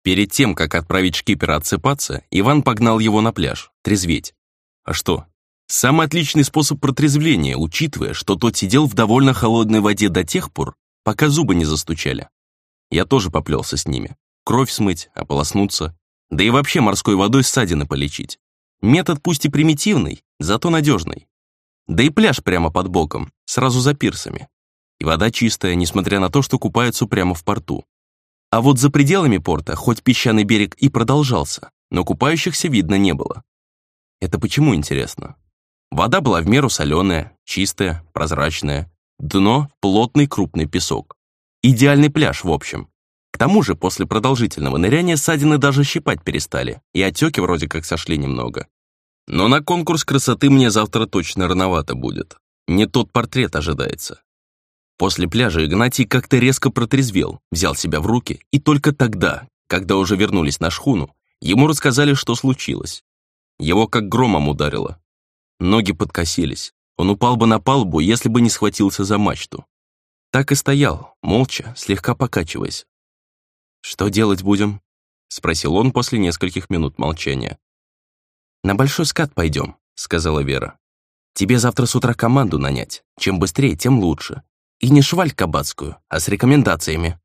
Перед тем, как отправить шкипера отсыпаться, Иван погнал его на пляж, трезветь. А что? Самый отличный способ протрезвления, учитывая, что тот сидел в довольно холодной воде до тех пор, пока зубы не застучали. Я тоже поплелся с ними. Кровь смыть, ополоснуться, да и вообще морской водой ссадины полечить. Метод пусть и примитивный, зато надежный. Да и пляж прямо под боком, сразу за пирсами. И вода чистая, несмотря на то, что купаются прямо в порту. А вот за пределами порта хоть песчаный берег и продолжался, но купающихся видно не было. Это почему, интересно? Вода была в меру соленая, чистая, прозрачная. Дно — плотный крупный песок. Идеальный пляж, в общем. К тому же, после продолжительного ныряния ссадины даже щипать перестали, и отеки вроде как сошли немного. Но на конкурс красоты мне завтра точно рановато будет. Не тот портрет ожидается. После пляжа Игнатий как-то резко протрезвел, взял себя в руки, и только тогда, когда уже вернулись на шхуну, ему рассказали, что случилось. Его как громом ударило. Ноги подкосились. Он упал бы на палубу, если бы не схватился за мачту. Так и стоял, молча, слегка покачиваясь. «Что делать будем?» — спросил он после нескольких минут молчания. «На большой скат пойдем», — сказала Вера. «Тебе завтра с утра команду нанять. Чем быстрее, тем лучше. И не шваль кабацкую, а с рекомендациями».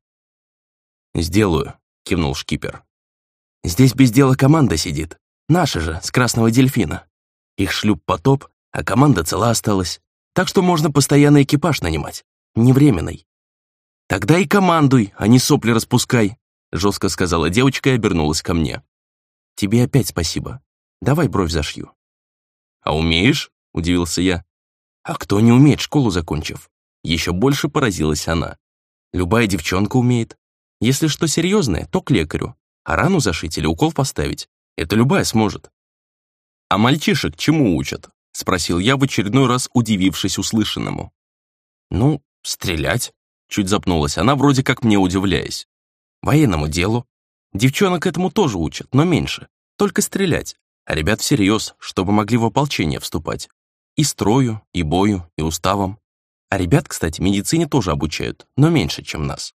«Сделаю», — кивнул шкипер. «Здесь без дела команда сидит. Наша же, с Красного Дельфина. Их шлюп потоп, а команда цела осталась. Так что можно постоянный экипаж нанимать. Не временный». «Тогда и командуй, а не сопли распускай», — жестко сказала девочка и обернулась ко мне. «Тебе опять спасибо. Давай бровь зашью». «А умеешь?» — удивился я. «А кто не умеет, школу закончив?» Еще больше поразилась она. «Любая девчонка умеет. Если что серьезное, то к лекарю. А рану зашить или укол поставить — это любая сможет». «А мальчишек чему учат?» — спросил я в очередной раз, удивившись услышанному. «Ну, стрелять», — чуть запнулась она, вроде как мне удивляясь. «Военному делу. Девчонок этому тоже учат, но меньше. Только стрелять. А ребят всерьез, чтобы могли в ополчение вступать. И строю, и бою, и уставам. А ребят, кстати, медицине тоже обучают, но меньше, чем нас».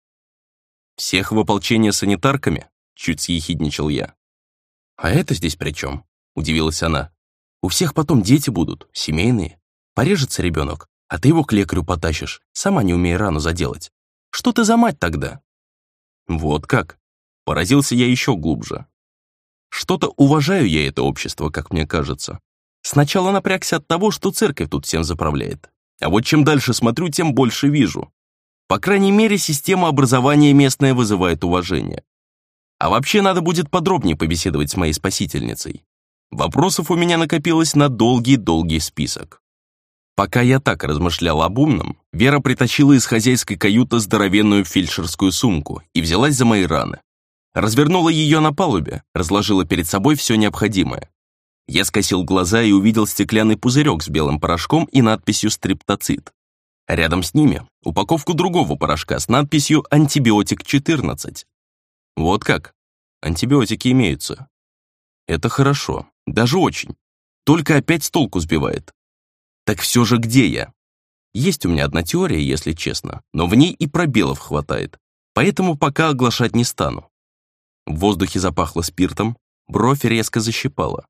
«Всех в ополчение санитарками?» — чуть съехидничал я. «А это здесь при чем?» — удивилась она. «У всех потом дети будут, семейные. Порежется ребенок, а ты его к лекарю потащишь, сама не умея рану заделать. Что ты за мать тогда?» «Вот как?» — поразился я еще глубже. Что-то уважаю я это общество, как мне кажется. Сначала напрягся от того, что церковь тут всем заправляет. А вот чем дальше смотрю, тем больше вижу. По крайней мере, система образования местная вызывает уважение. А вообще надо будет подробнее побеседовать с моей спасительницей. Вопросов у меня накопилось на долгий-долгий список. Пока я так размышлял об умном, Вера притащила из хозяйской каюты здоровенную фельдшерскую сумку и взялась за мои раны. Развернула ее на палубе, разложила перед собой все необходимое. Я скосил глаза и увидел стеклянный пузырек с белым порошком и надписью «Стрептоцит». Рядом с ними упаковку другого порошка с надписью «Антибиотик-14». Вот как? Антибиотики имеются. Это хорошо, даже очень. Только опять с толку сбивает. Так все же где я? Есть у меня одна теория, если честно, но в ней и пробелов хватает, поэтому пока оглашать не стану. В воздухе запахло спиртом, бровь резко защипала.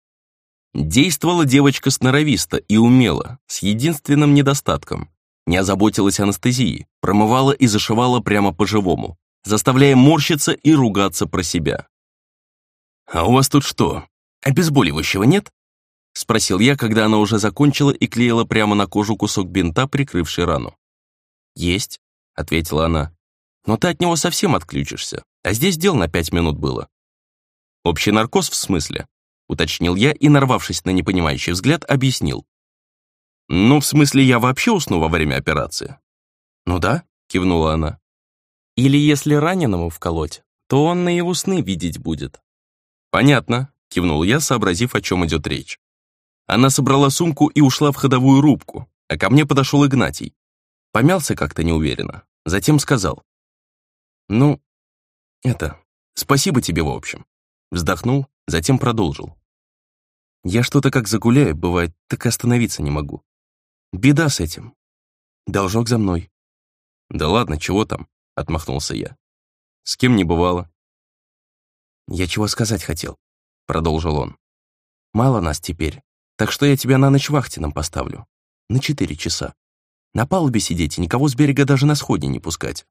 Действовала девочка сноровисто и умело, с единственным недостатком. Не озаботилась анестезией, промывала и зашивала прямо по-живому, заставляя морщиться и ругаться про себя. «А у вас тут что, обезболивающего нет?» — спросил я, когда она уже закончила и клеила прямо на кожу кусок бинта, прикрывший рану. «Есть», — ответила она, — «но ты от него совсем отключишься, а здесь дел на 5 минут было». «Общий наркоз в смысле?» — уточнил я и, нарвавшись на непонимающий взгляд, объяснил. «Ну, в смысле, я вообще усну во время операции?» «Ну да», — кивнула она. «Или если раненому вколоть, то он наяву сны видеть будет». «Понятно», — кивнул я, сообразив, о чем идет речь. Она собрала сумку и ушла в ходовую рубку, а ко мне подошел Игнатий. Помялся как-то неуверенно, затем сказал. «Ну, спасибо тебе в общем». Вздохнул, затем продолжил. «Я что-то как загуляю, бывает, так и остановиться не могу. Беда с этим. Должок за мной». «Да ладно, чего там?» — отмахнулся я. «С кем не бывало». «Я чего сказать хотел», — продолжил он. «Мало нас теперь, так что я тебя на ночь вахтенном поставлю. На 4 часа. На палубе сидеть и никого с берега даже на сходни не пускать».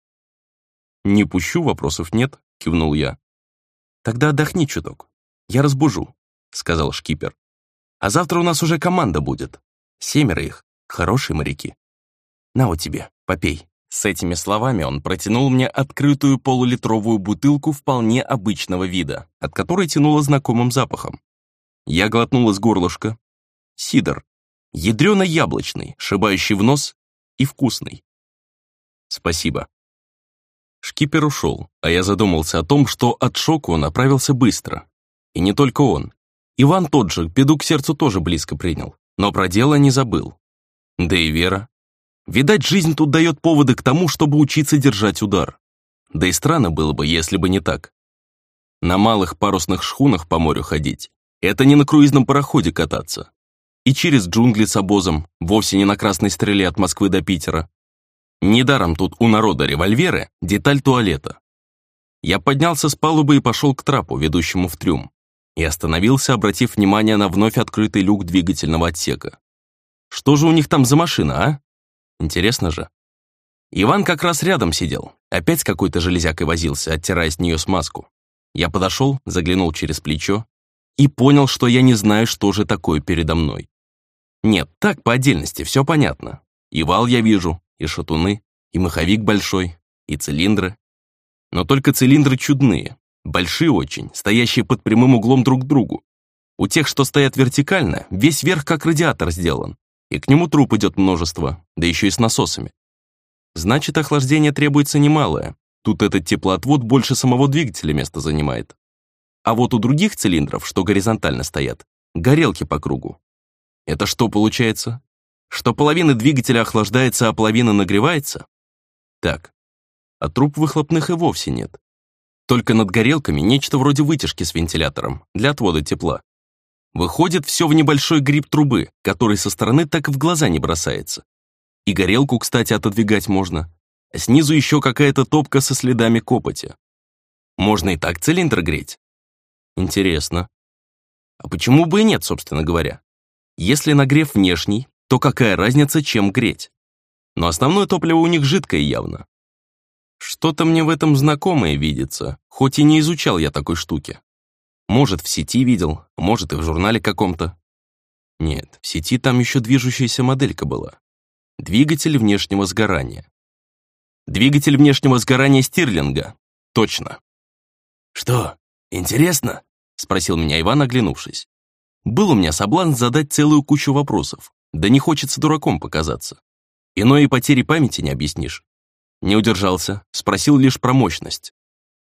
«Не пущу, вопросов нет», — кивнул я. «Тогда отдохни чуток. Я разбужу», — сказал шкипер. «А завтра у нас уже команда будет. 7 их, хорошие моряки. На вот тебе, попей». С этими словами он протянул мне открытую полулитровую бутылку вполне обычного вида, от которой тянуло знакомым запахом. Я глотнул из горлышка. Сидр. Ядрёно-яблочный, шибающий в нос и вкусный. «Спасибо». Шкипер ушел, а я задумался о том, что от шока он оправился быстро. И не только он. Иван тот же, беду к сердцу тоже близко принял, но про дело не забыл. Да и Вера. Видать, жизнь тут дает поводы к тому, чтобы учиться держать удар. Да и странно было бы, если бы не так. На малых парусных шхунах по морю ходить — это не на круизном пароходе кататься. И через джунгли с обозом, вовсе не на красной стреле от Москвы до Питера. Недаром тут у народа револьверы — деталь туалета. Я поднялся с палубы и пошел к трапу, ведущему в трюм, и остановился, обратив внимание на вновь открытый люк двигательного отсека. Что же у них там за машина, а? Интересно же. Иван как раз рядом сидел, опять с какой-то железякой возился, оттирая с нее смазку. Я подошел, заглянул через плечо и понял, что я не знаю, что же такое передо мной. Нет, так по отдельности, все понятно. И вал я вижу, и шатуны, и маховик большой, и цилиндры. Но только цилиндры чудные, большие очень, стоящие под прямым углом друг к другу. У тех, что стоят вертикально, весь верх как радиатор сделан, и к нему труб идет множество, да еще и с насосами. Значит, охлаждение требуется немалое. Тут этот теплоотвод больше самого двигателя место занимает. А вот у других цилиндров, что горизонтально стоят, горелки по кругу. Это что получается? Что половина двигателя охлаждается, а половина нагревается? Так, а труб выхлопных и вовсе нет. Только над горелками нечто вроде вытяжки с вентилятором для отвода тепла. Выходит все в небольшой гриб трубы, который со стороны так и в глаза не бросается. И горелку, кстати, отодвигать можно. А снизу еще какая-то топка со следами копоти. Можно и так цилиндр греть. Интересно. А почему бы и нет, собственно говоря? Если нагрев внешний, то какая разница, чем греть? Но основное топливо у них жидкое явно. Что-то мне в этом знакомое видится, хоть и не изучал я такой штуки. Может, в сети видел, может, и в журнале каком-то. Нет, в сети там еще движущаяся моделька была. Двигатель внешнего сгорания. Двигатель внешнего сгорания Стирлинга. Точно. «Что, интересно?» — спросил меня Иван, оглянувшись. Был у меня соблазн задать целую кучу вопросов, да не хочется дураком показаться. Иной и потери памяти не объяснишь. Не удержался, спросил лишь про мощность.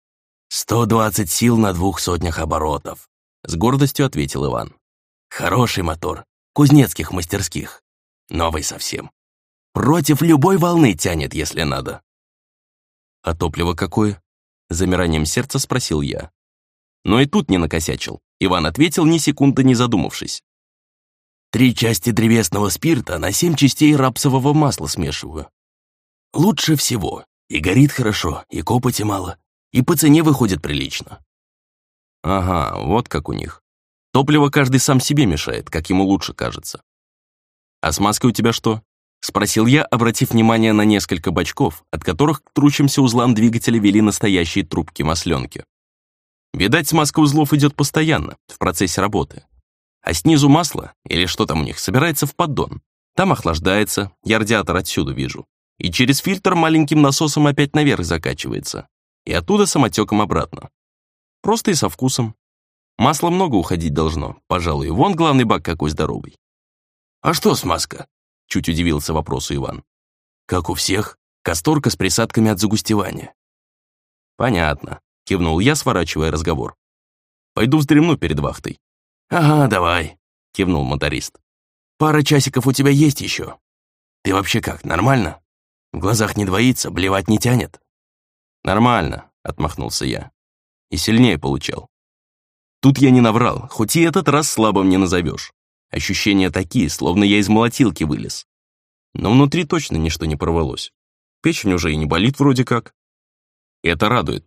120 сил на 200 оборотов», — с гордостью ответил Иван. «Хороший мотор, кузнецких мастерских. Новый совсем. Против любой волны тянет, если надо». «А топливо какое?» — замиранием сердца спросил я. Но и тут не накосячил. Иван ответил, ни секунды не задумавшись. 3 части древесного спирта на 7 частей рапсового масла смешиваю. Лучше всего. И горит хорошо, и копоти мало, и по цене выходит прилично». Ага, вот как у них. Топливо каждый сам себе мешает, как ему лучше кажется. «А с маской у тебя что?» — спросил я, обратив внимание на несколько бачков, от которых к трущимся узлам двигателя вели настоящие трубки масленки. Видать, смазка узлов идет постоянно, в процессе работы. А снизу масло, или что там у них, собирается в поддон. Там охлаждается, я радиатор отсюда вижу. И через фильтр маленьким насосом опять наверх закачивается. И оттуда самотеком обратно. Просто и со вкусом. Масла много уходить должно, пожалуй. Вон главный бак какой здоровый. «А что смазка?» — чуть удивился вопросу Иван. «Как у всех, касторка с присадками от загустевания». «Понятно», — кивнул я, сворачивая разговор. «Пойду вздремну перед вахтой». «Ага, давай», — кивнул моторист. «Пара часиков у тебя есть еще. Ты вообще как, нормально? В глазах не двоится, блевать не тянет?» «Нормально», — отмахнулся я. И сильнее получал. Тут я не наврал, хоть и этот раз слабым не назовешь. Ощущения такие, словно я из молотилки вылез. Но внутри точно ничто не порвалось. Печень уже и не болит вроде как. И это радует.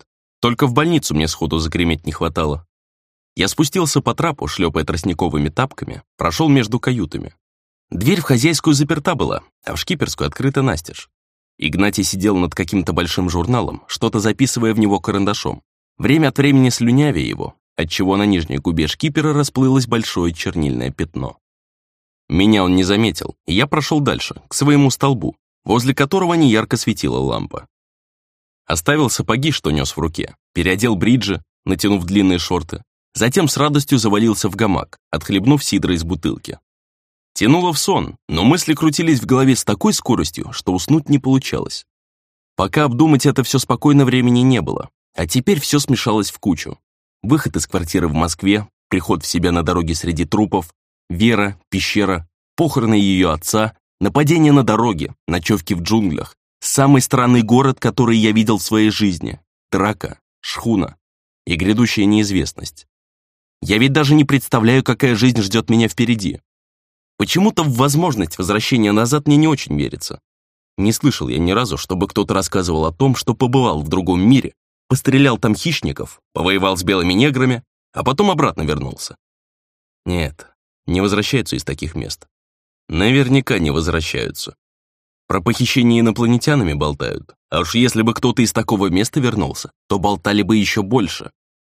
Только в больницу мне сходу загреметь не хватало. Я спустился по трапу, шлепая тростниковыми тапками, прошел между каютами. Дверь в хозяйскую заперта была, а в шкиперскую открыта настежь. Игнатий сидел над каким-то большим журналом, что-то записывая в него карандашом, время от времени слюнявя его, отчего на нижней губе шкипера расплылось большое чернильное пятно. Меня он не заметил, и я прошел дальше, к своему столбу, возле которого неярко светила лампа. Оставил сапоги, что нес в руке, переодел бриджи, натянув длинные шорты, затем с радостью завалился в гамак, отхлебнув сидра из бутылки. Тянуло в сон, но мысли крутились в голове с такой скоростью, что уснуть не получалось. Пока обдумать это все спокойно времени не было, а теперь все смешалось в кучу. Выход из квартиры в Москве, приход в себя на дороге среди трупов, Вера, пещера, похороны ее отца, нападение на дороге, ночевки в джунглях, самый странный город, который я видел в своей жизни, драка, шхуна и грядущая неизвестность. Я ведь даже не представляю, какая жизнь ждет меня впереди. Почему-то в возможность возвращения назад мне не очень верится. Не слышал я ни разу, чтобы кто-то рассказывал о том, что побывал в другом мире, пострелял там хищников, повоевал с белыми неграми, а потом обратно вернулся. Нет, не возвращаются из таких мест. Наверняка не возвращаются. Про похищение инопланетянами болтают, а уж если бы кто-то из такого места вернулся, то болтали бы еще больше.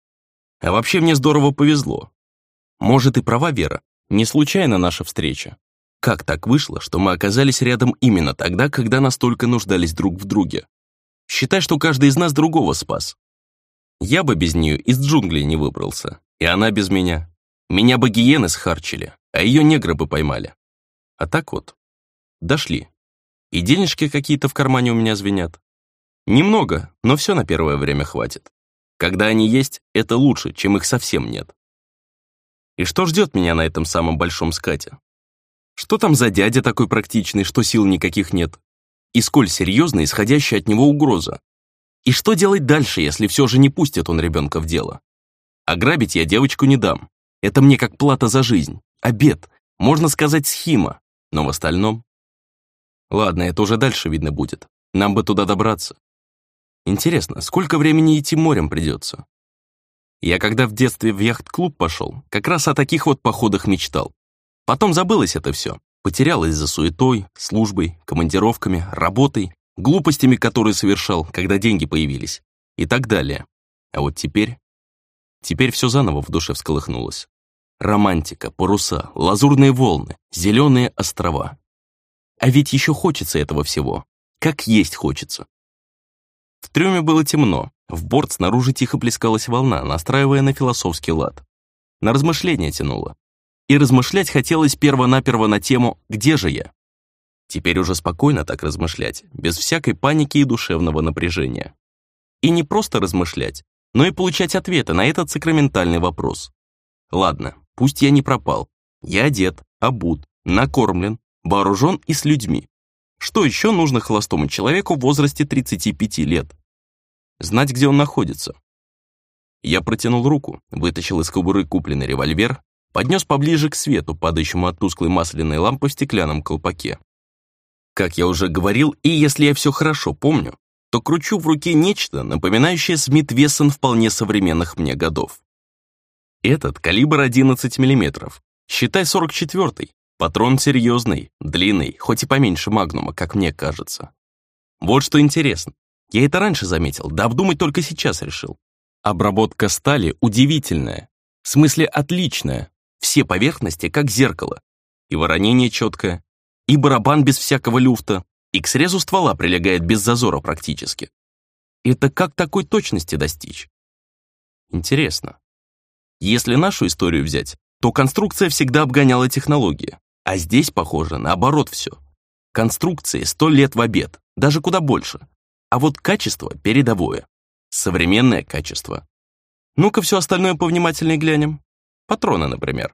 А вообще мне здорово повезло. Может, и права Вера, не случайно наша встреча. Как так вышло, что мы оказались рядом именно тогда, когда настолько нуждались друг в друге? Считай, что каждый из нас другого спас. Я бы без нее из джунглей не выбрался, и она без меня. Меня бы гиены схарчили, а ее негры бы поймали. А так вот, дошли. И денежки какие-то в кармане у меня звенят. Немного, но все на первое время хватит. Когда они есть, это лучше, чем их совсем нет. И что ждет меня на этом самом большом скате? Что там за дядя такой практичный, что сил никаких нет? И сколь серьезна исходящая от него угроза? И что делать дальше, если все же не пустит он ребенка в дело? Ограбить я девочку не дам. Это мне как плата за жизнь. Обет, можно сказать, схема. Но в остальном... Ладно, это уже дальше видно будет. Нам бы туда добраться. Интересно, сколько времени идти морем придется? Я когда в детстве в яхт-клуб пошел, как раз о таких вот походах мечтал. Потом забылось это все. Потерялось за суетой, службой, командировками, работой, глупостями, которые совершал, когда деньги появились, и так далее. А вот теперь все заново в душе всколыхнулось. Романтика, паруса, лазурные волны, зеленые острова. А ведь еще хочется этого всего. Как есть хочется. В трюме было темно, в борт снаружи тихо плескалась волна, настраивая на философский лад. На размышления тянуло. И размышлять хотелось перво-наперво на тему «Где же я?». Теперь уже спокойно так размышлять, без всякой паники и душевного напряжения. И не просто размышлять, но и получать ответы на этот сакраментальный вопрос. Ладно, пусть я не пропал. Я одет, обут, накормлен, вооружен и с людьми. Что еще нужно холостому человеку в возрасте 35 лет? Знать, где он находится. Я протянул руку, вытащил из кобуры купленный револьвер, поднес поближе к свету, падающему от тусклой масляной лампы в стеклянном колпаке. Как я уже говорил, и если я все хорошо помню, то кручу в руке нечто, напоминающее Смит Вессон вполне современных мне годов. Этот калибр 11 мм, считай 44-й, патрон серьезный, длинный, хоть и поменьше магнума, как мне кажется. Вот что интересно, я это раньше заметил, да обдумать только сейчас решил. Обработка стали удивительная, в смысле отличная, все поверхности как зеркало, и воронение четкое, и барабан без всякого люфта, и к срезу ствола прилегает без зазора практически. Это как такой точности достичь? Интересно. Если нашу историю взять, то конструкция всегда обгоняла технологии, а здесь, похоже, наоборот все. Конструкции 100 лет в обед, даже куда больше. А вот качество передовое. Современное качество. Ну-ка все остальное повнимательнее глянем. Патроны, например.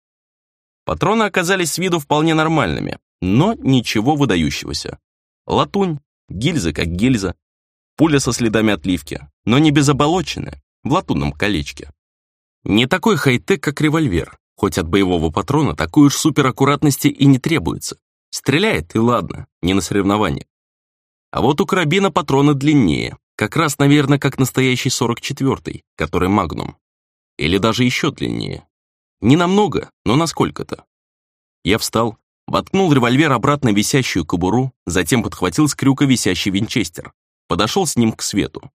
Патроны оказались с виду вполне нормальными, но ничего выдающегося. Латунь, гильза как гильза, пуля со следами отливки, но не безоболоченная, в латунном колечке. Не такой хай-тек, как револьвер, хоть от боевого патрона такой уж супераккуратности и не требуется. Стреляет, и ладно, не на соревнованиях. А вот у карабина патроны длиннее, Как раз, наверное, как настоящий 44-й, который Магнум. Или даже еще длиннее. Не намного, но насколько-то. Я встал, воткнул револьвер обратно в висящую кобуру, затем подхватил с крюка висящий винчестер, подошел с ним к свету.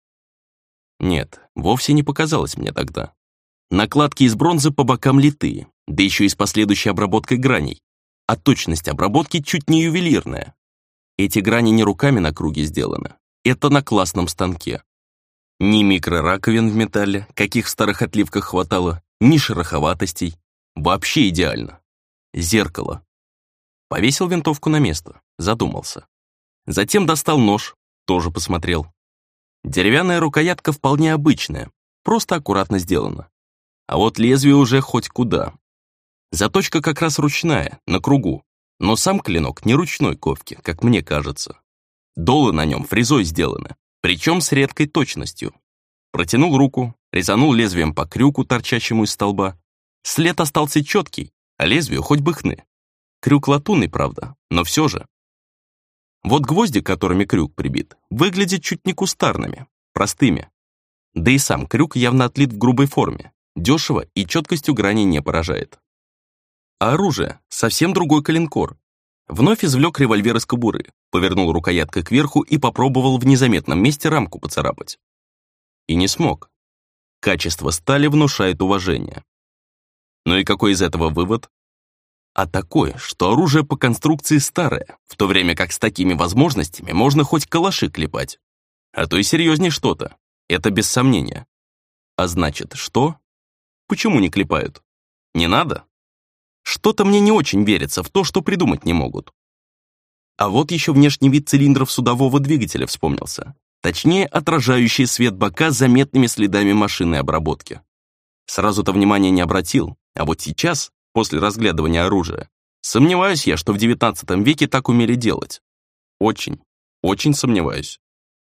Нет, вовсе не показалось мне тогда. Накладки из бронзы по бокам литые, да еще и с последующей обработкой граней. А точность обработки чуть не ювелирная. Эти грани не руками на круге сделаны. Это на классном станке. Ни микрораковин в металле, каких в старых отливках хватало, ни шероховатостей. Вообще идеально. Зеркало. Повесил винтовку на место, задумался. Затем достал нож, тоже посмотрел. Деревянная рукоятка вполне обычная, просто аккуратно сделана. А вот лезвие уже хоть куда. Заточка как раз ручная, на кругу, но сам клинок не ручной ковки, как мне кажется. Долы на нем фрезой сделаны, причем с редкой точностью. Протянул руку, резанул лезвием по крюку, торчащему из столба. След остался четкий, а лезвию хоть бы хны. Крюк латунный, правда, но все же. Вот гвозди, которыми крюк прибит, выглядят чуть не кустарными, простыми. Да и сам крюк явно отлит в грубой форме, дешево и четкостью грани не поражает. А оружие — совсем другой коленкор. Вновь извлек револьвер из кобуры, повернул рукояткой кверху и попробовал в незаметном месте рамку поцарапать. И не смог. Качество стали внушает уважение. Ну и какой из этого вывод? А такой, что оружие по конструкции старое, в то время как с такими возможностями можно хоть калаши клепать. А то и серьезней что-то. Это без сомнения. А значит, что? Почему не клепают? Не надо? Что-то мне не очень верится в то, что придумать не могут. А вот еще внешний вид цилиндров судового двигателя вспомнился. Точнее, отражающие свет бока с заметными следами машинной обработки. Сразу-то внимания не обратил, а вот сейчас, после разглядывания оружия, сомневаюсь я, что в 19 веке так умели делать. Очень, очень сомневаюсь.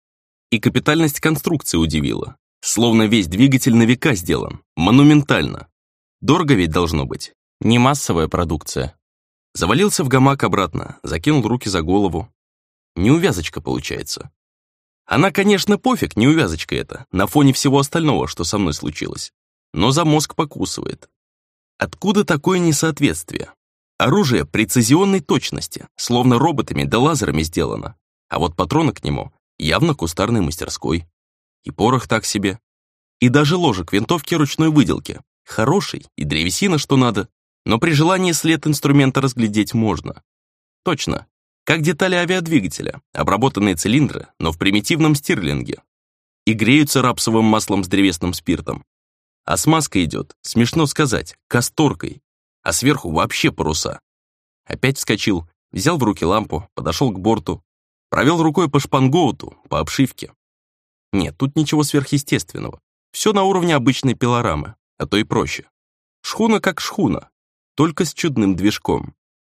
И капитальность конструкции удивила. Словно весь двигатель на века сделан, монументально. Дорого ведь должно быть. Не массовая продукция. Завалился в гамак обратно, закинул руки за голову. Неувязочка получается. Она, конечно, пофиг, неувязочка это, на фоне всего остального, что со мной случилось. Но за мозг покусывает. Откуда такое несоответствие? Оружие прецизионной точности, словно роботами да лазерами сделано. А вот патроны к нему явно кустарной мастерской. И порох так себе. И даже ложек винтовки ручной выделки. Хороший, и древесина что надо. Но при желании след инструмента разглядеть можно. Точно, как детали авиадвигателя, обработанные цилиндры, но в примитивном стирлинге. И греются рапсовым маслом с древесным спиртом. А смазка идет, смешно сказать, касторкой, а сверху вообще паруса. Опять вскочил, взял в руки лампу, подошел к борту, провел рукой по шпангоуту, по обшивке. Нет, тут ничего сверхъестественного. Все на уровне обычной пилорамы, а то и проще. Шхуна как шхуна, только с чудным движком.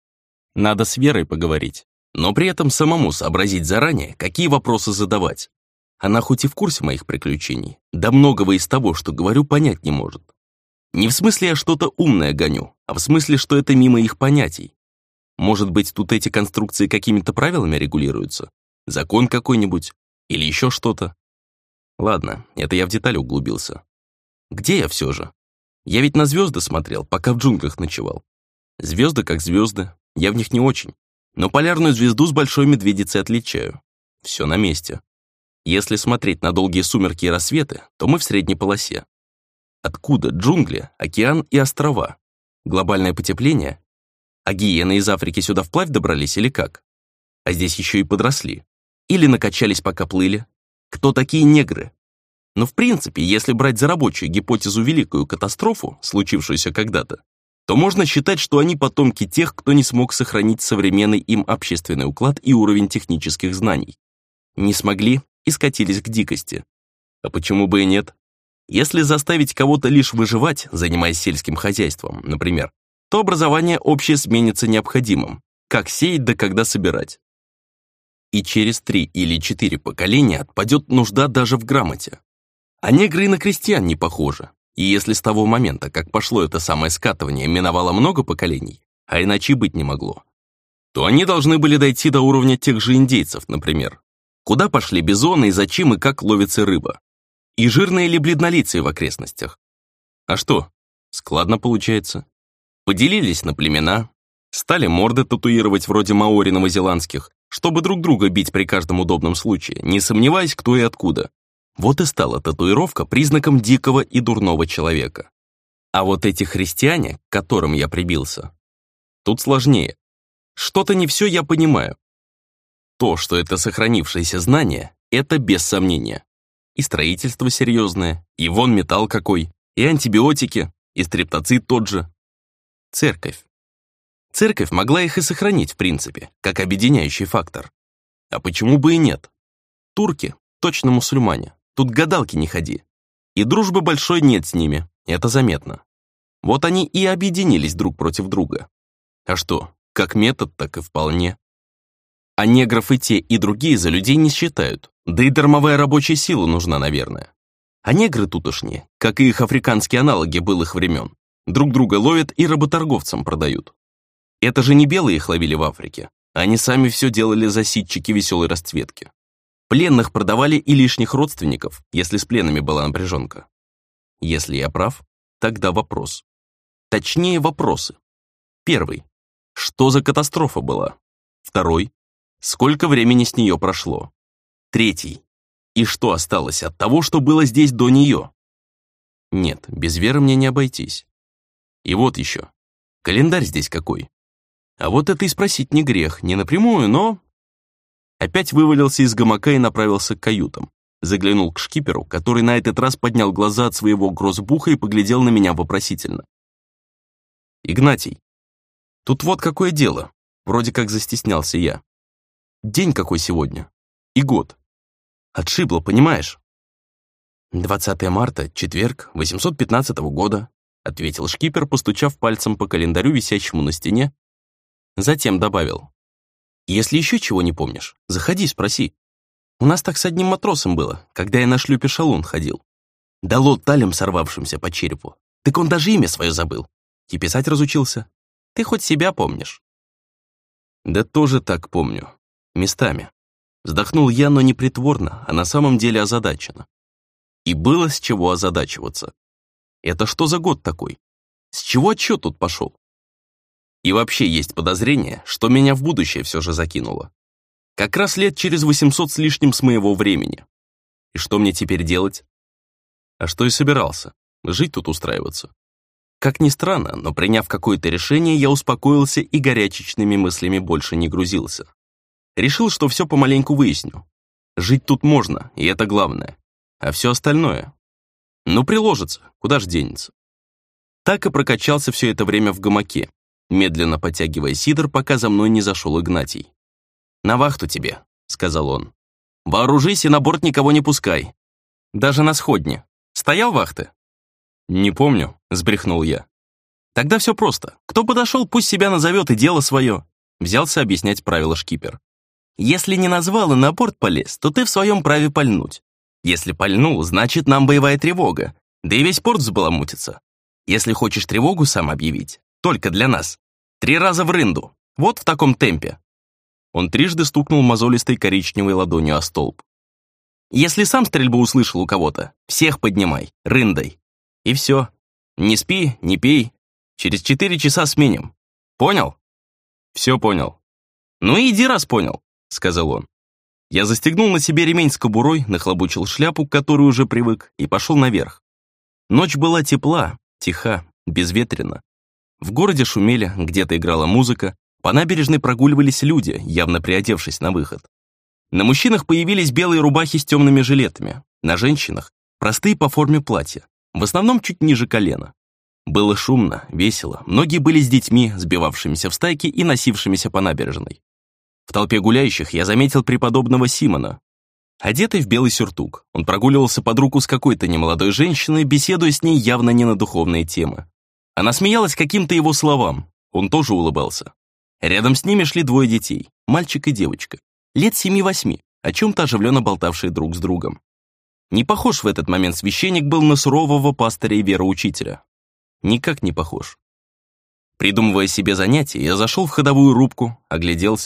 Надо с Верой поговорить, но при этом самому сообразить заранее, какие вопросы задавать. Она хоть и в курсе моих приключений, да многого из того, что говорю, понять не может. Не в смысле я что-то умное гоню, а в смысле, что это мимо их понятий. Может быть, тут эти конструкции какими-то правилами регулируются? Закон какой-нибудь? Или еще что-то? Ладно, это я в детали углубился. Где я все же? Я ведь на звезды смотрел, пока в джунглях ночевал. Звезды как звезды, я в них не очень. Но полярную звезду с большой медведицей отличаю. Все на месте. Если смотреть на долгие сумерки и рассветы, то мы в средней полосе. Откуда джунгли, океан и острова? Глобальное потепление? А гиены из Африки сюда вплавь добрались или как? А здесь еще и подросли. Или накачались, пока плыли. Кто такие негры? Но в принципе, если брать за рабочую гипотезу великую катастрофу, случившуюся когда-то, то можно считать, что они потомки тех, кто не смог сохранить современный им общественный уклад и уровень технических знаний. Не смогли и скатились к дикости. А почему бы и нет? Если заставить кого-то лишь выживать, занимаясь сельским хозяйством, например, то образование общее сменится необходимым. Как сеять да когда собирать. И через 3 или 4 поколения отпадет нужда даже в грамоте. А негры и на крестьян не похожи. И если с того момента, как пошло это самое скатывание, миновало много поколений, а иначе быть не могло, то они должны были дойти до уровня тех же индейцев, например. Куда пошли бизоны и зачем и как ловится рыба? И жирные ли бледнолицые в окрестностях? А что? Складно получается. Поделились на племена, стали морды татуировать вроде маори новозеландских, чтобы друг друга бить при каждом удобном случае, не сомневаясь, кто и откуда. Вот и стала татуировка признаком дикого и дурного человека. А вот эти христиане, к которым я прибился, тут сложнее. Что-то не все я понимаю. То, что это сохранившееся знание, это без сомнения. И строительство серьезное, и вон металл какой, и антибиотики, и стрептоцит тот же. Церковь. Церковь могла их и сохранить, в принципе, как объединяющий фактор. А почему бы и нет? Турки точно мусульмане, тут гадалки не ходи. И дружбы большой нет с ними, это заметно. Вот они и объединились друг против друга. А что, как метод, так и вполне. А негров и те, и другие за людей не считают, да и дармовая рабочая сила нужна, наверное. А негры тутошние, как и их африканские аналоги былых времен, друг друга ловят и работорговцам продают. Это же не белые их ловили в Африке, они сами все делали засидчики веселой расцветки. Пленных продавали и лишних родственников, если с пленами была напряженка. Если я прав, тогда вопрос. Точнее, вопросы. Первый. Что за катастрофа была? Второй. Сколько времени с нее прошло? Третий. И что осталось от того, что было здесь до нее? Нет, без веры мне не обойтись. И вот еще. Календарь здесь какой? А вот это и спросить не грех, не напрямую, но... Опять вывалился из гамака и направился к каютам. Заглянул к шкиперу, который на этот раз поднял глаза от своего грозбуха и поглядел на меня вопросительно. «Игнатий, тут вот какое дело», вроде как застеснялся я. «День какой сегодня? И год. Отшибло, понимаешь?» 20 марта, четверг, 815 года, ответил шкипер, постучав пальцем по календарю, висящему на стене. Затем добавил. «Если еще чего не помнишь, заходи, спроси. У нас так с одним матросом было, когда я на шлюпе шалун ходил. Дало талем сорвавшимся по черепу. Так он даже имя свое забыл. И писать разучился. Ты хоть себя помнишь?» «Да тоже так помню. Местами». Вздохнул я, но не притворно, а на самом деле озадаченно. И было с чего озадачиваться. Это что за год такой? С чего отчет тут пошел? И вообще есть подозрение, что меня в будущее все же закинуло. Как раз лет через 800 с лишним с моего времени. И что мне теперь делать? А что и собирался. Жить тут устраиваться. Как ни странно, но приняв какое-то решение, я успокоился и горячечными мыслями больше не грузился. Решил, что все помаленьку выясню. Жить тут можно, и это главное. А все остальное? Ну, приложится, куда ж денется. Так и прокачался все это время в гамаке, медленно подтягивая сидр, пока за мной не зашел Игнатий. «На вахту тебе», — сказал он. «Вооружись и на борт никого не пускай. Даже на сходне. Стоял вахты?» «Не помню», — сбрехнул я. «Тогда все просто. Кто подошел, пусть себя назовет и дело свое», — взялся объяснять правила шкипер. «Если не назвал и на борт полез, то ты в своем праве пальнуть. Если пальнул, значит, нам боевая тревога, да и весь порт взбаламутится. Если хочешь тревогу сам объявить, только для нас. 3 раза в рынду, вот в таком темпе». Он трижды стукнул мозолистой коричневой ладонью о столб. «Если сам стрельбу услышал у кого-то, всех поднимай, рындой. И все. Не спи, не пей. Через 4 часа сменим. Понял?» «Все понял». «Ну и иди, раз понял», — сказал он. Я застегнул на себе ремень с кобурой, нахлобучил шляпу, к которой уже привык, и пошел наверх. Ночь была тепла, тиха, безветренна. В городе шумели, где-то играла музыка, по набережной прогуливались люди, явно приодевшись на выход. На мужчинах появились белые рубахи с темными жилетами, на женщинах — простые по форме платья, в основном чуть ниже колена. Было шумно, весело, многие были с детьми, сбивавшимися в стайки и носившимися по набережной. В толпе гуляющих я заметил преподобного Симона. Одетый в белый сюртук, он прогуливался под руку с какой-то немолодой женщиной, беседуя с ней явно не на духовные темы. Она смеялась каким-то его словам, он тоже улыбался. Рядом с ними шли 2 детей, мальчик и девочка, лет 7-8, о чем-то оживленно болтавшие друг с другом. Не похож в этот момент священник был на сурового пастыря и вероучителя. Никак не похож. Придумывая себе занятия, я зашел в ходовую рубку, огляделся.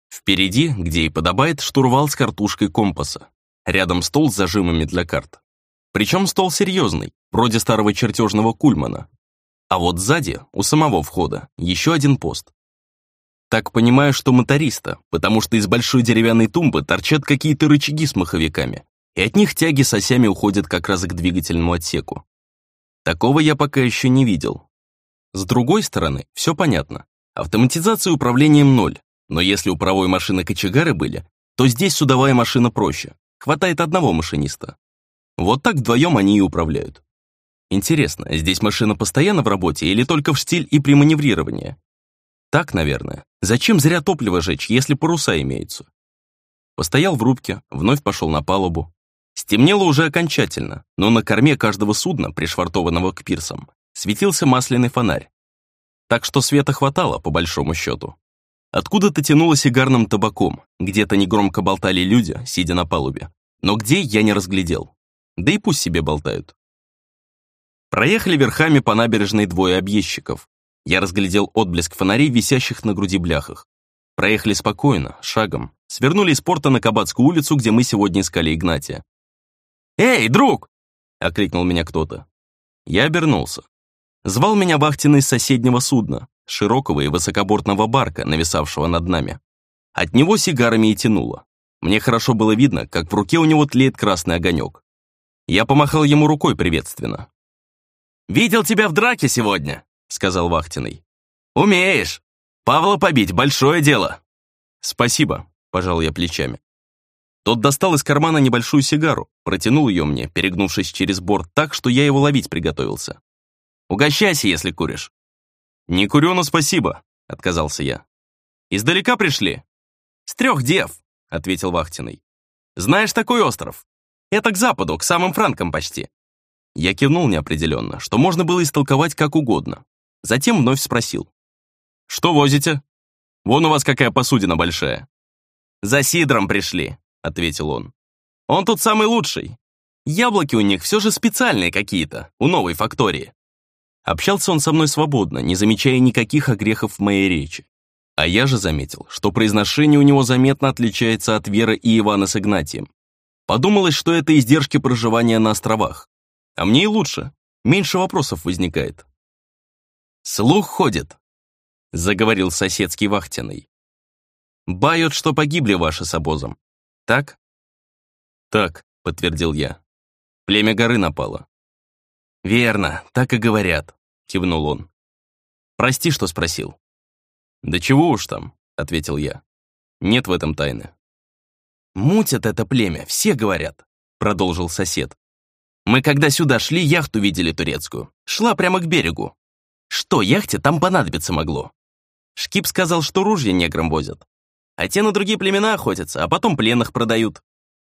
Впереди, где и подобает, штурвал с картушкой компаса. Рядом стол с зажимами для карт. Причем стол серьезный, вроде старого чертежного кульмана. А вот сзади, у самого входа, еще один пост. Так понимаю, что моториста, потому что из большой деревянной тумбы торчат какие-то рычаги с маховиками, и от них тяги с осями уходят как раз к двигательному отсеку. Такого я пока еще не видел. С другой стороны, все понятно. Автоматизация управлением 0, но если у паровой машины кочегары были, то здесь судовая машина проще. Хватает одного машиниста. Вот так вдвоем они и управляют. Интересно, здесь машина постоянно в работе или только в штиль и при маневрировании? Так, наверное. Зачем зря топливо жечь, если паруса имеются? Постоял в рубке, вновь пошел на палубу. Стемнело уже окончательно, но на корме каждого судна, пришвартованного к пирсам, светился масляный фонарь. Так что света хватало, по большому счету. Откуда-то тянуло сигарным табаком, где-то негромко болтали люди, сидя на палубе. Но где, я не разглядел. Да и пусть себе болтают. Проехали верхами по набережной двое объездчиков. Я разглядел отблеск фонарей, висящих на груди бляхах. Проехали спокойно, шагом. Свернули из порта на Кабацкую улицу, где мы сегодня искали Игнатия. «Эй, друг!» — окликнул меня кто-то. Я обернулся. Звал меня вахтенный из соседнего судна, широкого и высокобортного барка, нависавшего над нами. От него сигарами и тянуло. Мне хорошо было видно, как в руке у него тлеет красный огонек. Я помахал ему рукой приветственно. «Видел тебя в драке сегодня», — сказал вахтенный. «Умеешь. Павла побить — большое дело». «Спасибо», — пожал я плечами. Тот достал из кармана небольшую сигару, протянул ее мне, перегнувшись через борт так, что я его ловить приготовился. «Угощайся, если куришь». «Не курю, но спасибо», — отказался я. «Издалека пришли?» «С 3 дев», — ответил вахтенный. «Знаешь такой остров? Это к западу, к самым франкам почти». Я кивнул неопределенно, что можно было истолковать как угодно. Затем вновь спросил. «Что возите? Вон у вас какая посудина большая». «За сидром пришли», — ответил он. «Он тут самый лучший. Яблоки у них все же специальные какие-то, у новой фактории». Общался он со мной свободно, не замечая никаких огрехов в моей речи. А я же заметил, что произношение у него заметно отличается от Веры и Ивана с Игнатием. Подумалось, что это издержки проживания на островах. А мне и лучше, меньше вопросов возникает. «Слух ходит», — заговорил соседский вахтенный. «Бают, что погибли ваши с обозом. Так?» «Так», — подтвердил я. «Племя горы напало». «Верно, так и говорят», — кивнул он. «Прости, что спросил». «Да чего уж там», — ответил я. «Нет в этом тайны». «Мутят это племя, все говорят», — продолжил сосед. «Мы когда сюда шли, яхту видели турецкую. Шла прямо к берегу. Что яхте там понадобиться могло? Шкип сказал, что ружья неграм возят. А те на другие племена охотятся, а потом пленных продают».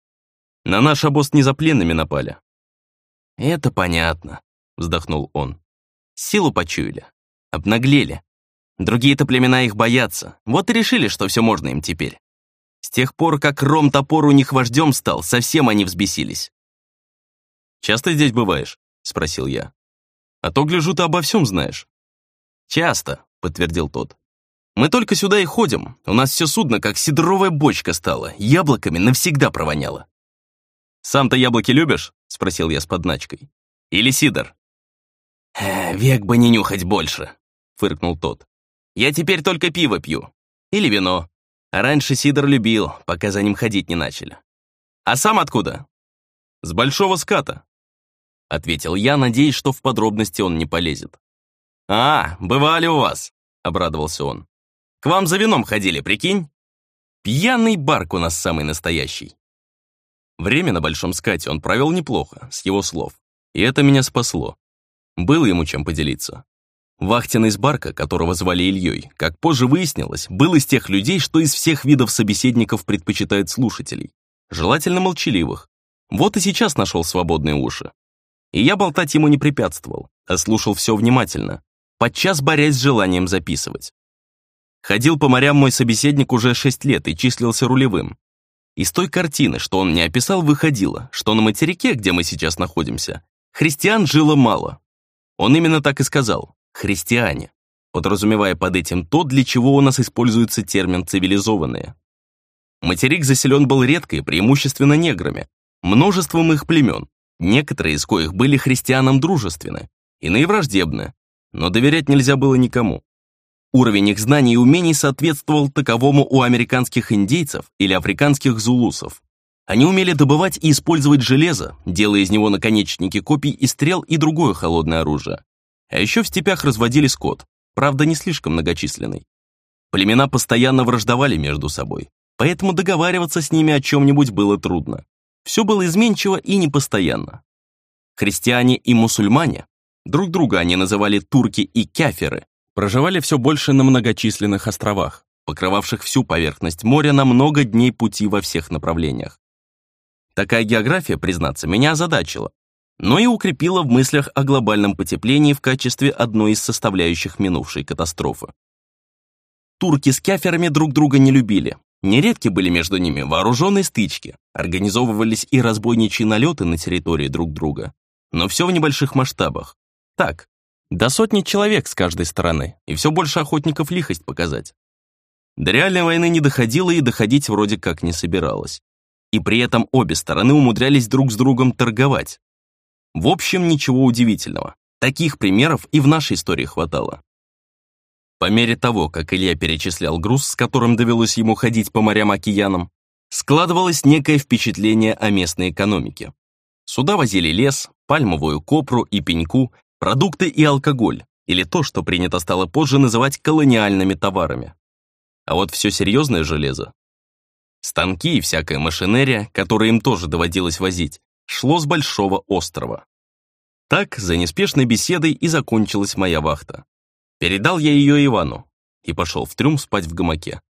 «На наш обоз не за пленными напали». «Это понятно», — вздохнул он. «Силу почуяли, обнаглели. Другие-то племена их боятся, вот и решили, что все можно им теперь. С тех пор, как Ром-Топор у них вождем стал, совсем они взбесились». «Часто здесь бываешь?» — спросил я. «А то, гляжу, ты обо всем знаешь». «Часто», — подтвердил тот. «Мы только сюда и ходим. У нас все судно как сидровая бочка стало, яблоками навсегда провоняло». «Сам-то яблоки любишь?» — спросил я с подначкой. «Или сидр?» «Век бы не нюхать больше», — фыркнул тот. «Я теперь только пиво пью. Или вино. А раньше сидр любил, пока за ним ходить не начали». «А сам откуда?» «С большого ската», — ответил я, надеясь, что в подробности он не полезет. «А, бывали у вас», — обрадовался он. «К вам за вином ходили, прикинь? Пьяный барк у нас самый настоящий». Время на большом скате он провел неплохо, с его слов. И это меня спасло. Было ему чем поделиться. Вахтенный с барка, которого звали Ильей, как позже выяснилось, был из тех людей, что из всех видов собеседников предпочитает слушателей. Желательно молчаливых. Вот и сейчас нашел свободные уши. И я болтать ему не препятствовал, а слушал все внимательно, подчас борясь с желанием записывать. Ходил по морям мой собеседник уже 6 лет и числился рулевым. Из той картины, что он мне описал, выходило, что на материке, где мы сейчас находимся, христиан жило мало. Он именно так и сказал – христиане, подразумевая под этим то, для чего у нас используется термин «цивилизованные». Материк заселен был редко и преимущественно неграми, множеством их племен, некоторые из коих были христианам дружественны, иные враждебны, но доверять нельзя было никому. Уровень их знаний и умений соответствовал таковому у американских индейцев или африканских зулусов. Они умели добывать и использовать железо, делая из него наконечники копий и стрел и другое холодное оружие. А еще в степях разводили скот, правда не слишком многочисленный. Племена постоянно враждовали между собой, поэтому договариваться с ними о чем-нибудь было трудно. Все было изменчиво и непостоянно. Христиане и мусульмане, друг друга они называли турки и кяферы, проживали все больше на многочисленных островах, покрывавших всю поверхность моря на много дней пути во всех направлениях. Такая география, признаться, меня озадачила, но и укрепила в мыслях о глобальном потеплении в качестве одной из составляющих минувшей катастрофы. Турки с кяферами друг друга не любили. Нередки были между ними вооруженные стычки, организовывались и разбойничьи налеты на территории друг друга, но все в небольших масштабах. Так, до сотни человек с каждой стороны, и все больше охотников лихость показать. До реальной войны не доходило и доходить вроде как не собиралось. И при этом обе стороны умудрялись друг с другом торговать. В общем, ничего удивительного. Таких примеров и в нашей истории хватало. По мере того, как Илья перечислял груз, с которым довелось ему ходить по морям-океанам, складывалось некое впечатление о местной экономике. Сюда возили лес, пальмовую копру и пеньку, продукты и алкоголь, или то, что принято стало позже называть колониальными товарами. А вот все серьезное железо, станки и всякая машинерия, которые им тоже доводилось возить, шло с большого острова. Так, за неспешной беседой и закончилась моя вахта. Передал я ее Ивану и пошел в трюм спать в гамаке.